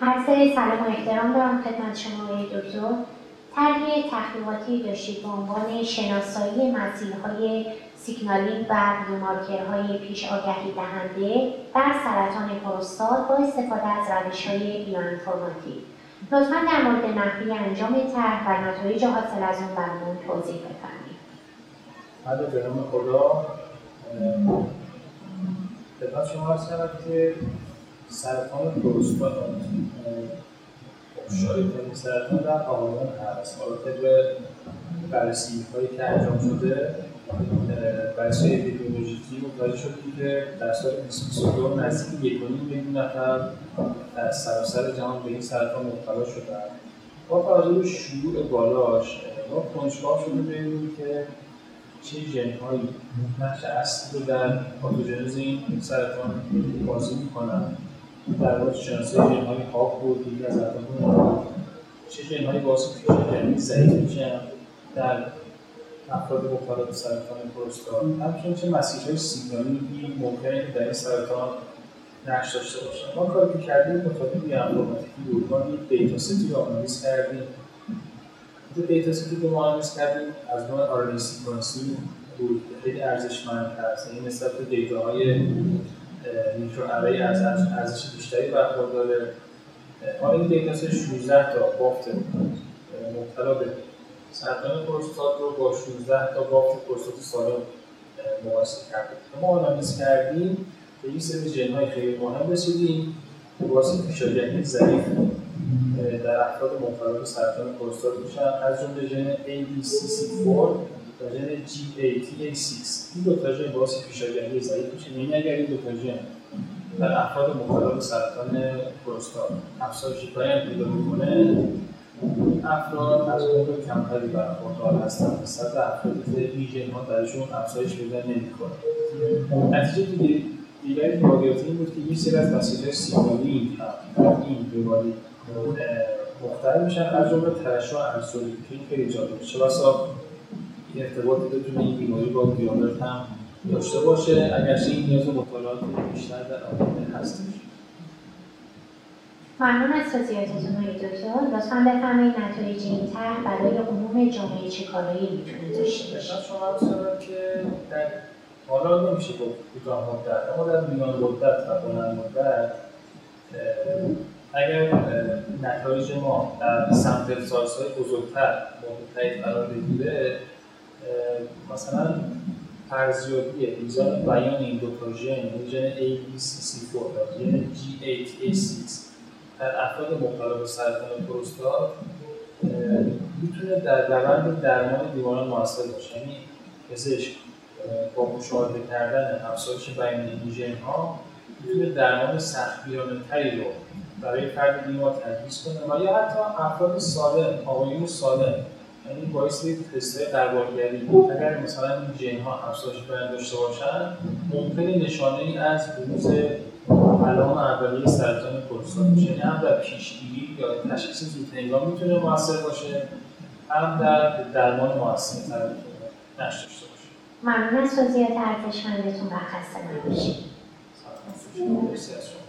عرض سلام و احترام دارم خدمت شما آقای دکتر. طرح تحقیقاتی داشتید به عنوان شناسایی مسیرهای سیگنالینگ و بیومارکرهای پیش آگهی دهنده در سرطان پروستات با استفاده از روش‌های بیوانفورماتیو. لطفاً در مورد نحوه انجام طرح و نتایج حاصل از اون برامون توضیح بفرمایید. بله به نام خدا. خدمت شما عرض کردم که سرطان پروستات شایع‌ترین سرطان در آقایان هست. حالا طبق بررسی‌هایی که انجام شده، بررسی اپیدمیولوژیکی متوجه شدیم که در سال 2022 نزدیک 1.5 میلیون نفر در سراسر جهان به این سرطان مبتلا شدند. با توجه به شیوع بالاش، ما کنجکاو شده ببینیم که چه ژن‌هایی نقش اصلی رو در پاتوژنز این سرطان بازی می‌کنند. در واقع شناسایی ژن‌های هاپ بود یکی از اهدافمون، چه ژن‌هایی باعث پیش‌گیری ضعیف میشن در افراد مبتلا به سرطان پروستات، همچنین چه مسیرهای سیگنالینگی ممکنه که در این سرطان نقش داشته باشن. ما کاری که کردیم مطابق بیوانفورماتیکی بود. ما یک دیتاستی رو آنالیز کردیم. این دیتاستی که ما آنالیز کردیم از نوع آر‌ان سیکونسینگ بود که خیلی ارزشمند هست. این نسبت به دیتاهای میکروارای از ارزش بیشتری برخورداره. ما این دیتاست 16 تا بافت مبتلا به سرطان پروستات رو با 16 تا بافت پروستات سالم مقایسه کردیم. ما آنالیز کردیم به این سری ژن‌های خیلی مهم رسیدیم که باعث پیش‌آگهی ضعیف در افراد مبتلا به سرطان پروستات میشن، از جمله ژن ABCC4 و ژن GATA6. این دو تا ژن باعث پیش‌آگهی ضعیف میشه. یعنی اگر این دو تا ژن در افراد مبتلا به سرطان پروستات افزایش پایین پیدا می‌کنه، افراد از عمر کمتری برخوردار هستند نسبت به افرادی که این ژن‌ها درشون افزایش پیدا نمی‌کنه. نتیجه دیگری که واقعیت این بود که یک سری از مسیرهای سیگنالینگ این بیماری مختل میشن، از جمله ترشح انسولین که این خیلی جالبه. چه بسا این ارتباطی بتونه این بیماری با دیابت هم داشته باشه، اگرچه این نیاز مطالعات بیشتر در آینده هستش. ممنون از توضیحاتتون آقای دکتر. لطفاً بفرمایید نتایج این طرح برای عموم جامعه چه کارایی میتونه داشته باشه؟ شما عرض کردم که در حالا نمیشه گفت کوتاه مدت، اما در میان مدت و بلند مدت اگر نتایج ما در سمپل سایزهای بزرگتر مورد تایید قرار بگیره، مثلا ارزیابی میزان بیان این دو تا ژن ABCC4 و ژن GATA6 در افراد مبتلا به سرطان پروستات میتونه در روند درمان بیماران موثر باشه. یعنی پزشک با مشاهده کردن افزایش بیان این ژن‌ها میتونه درمان سختگیرانه‌تری رو برای فرد بیمار تجویز کنه و یا حتی افراد سالم، آقایون سالم، یعنی باعث تست‌های دربارگری اگر مثلا این ژن‌ها افزایش بیان داشته باشن، ممکنه نشانه‌ای از بروز علائم اولیه سرطان پروستات باشه. یعنی هم در پیشگیری یا تشخیص زودهنگام میتونه موثر باشه، هم در درمان موثرتر میتونه نقش داشته باشه. ممنون از توضیحات ارزشمندتون و خسته نباشید.